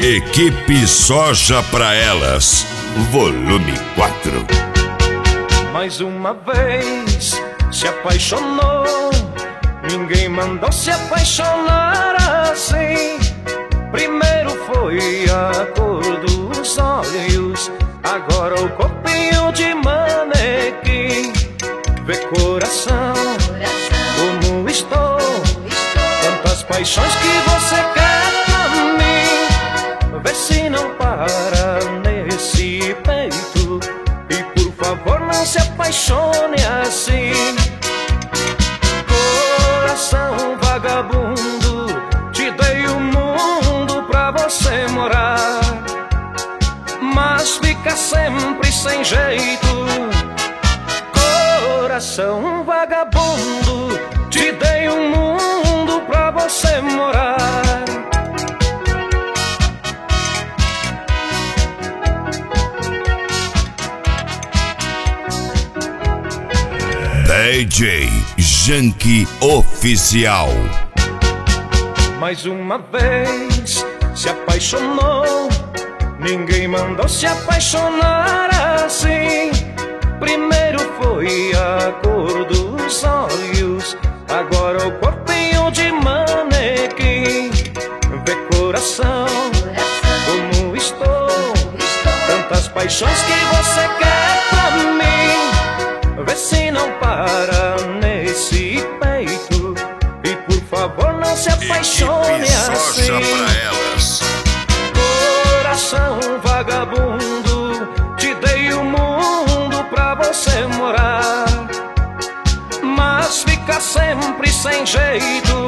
Equipe Soja pra Elas, volume 4. Mais uma vez se apaixonou, ninguém mandou se apaixonar assim. Primeiro foi a cor dos olhos, agora o corpinho de manequim. Vê coração, como estou, tantas paixões que você quer pra mim. Vê se não para nesse peito e por favor não se apaixone assim. Coração vagabundo, te dei o mundo pra você morar, mas fica sempre sem jeito. Coração vagabundo, te dei o mundo pra você morar. DJ Janky Oficial. Mais uma vez se apaixonou, ninguém mandou se apaixonar assim. Primeiro foi a cor dos olhos, agora o corpinho de manequim. Vê coração, como estou, tantas paixões que você quer pra mim. Vê se não para nesse peito e por favor não se apaixone assim. Soja pra Elas. Coração vagabundo, te dei o mundo pra você morar, mas fica sempre sem jeito.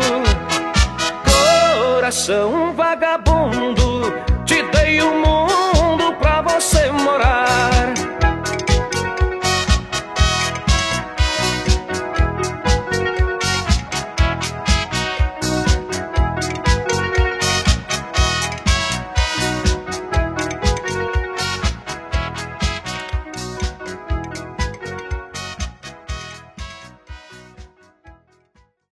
Coração vagabundo, te dei o mundo pra você morar.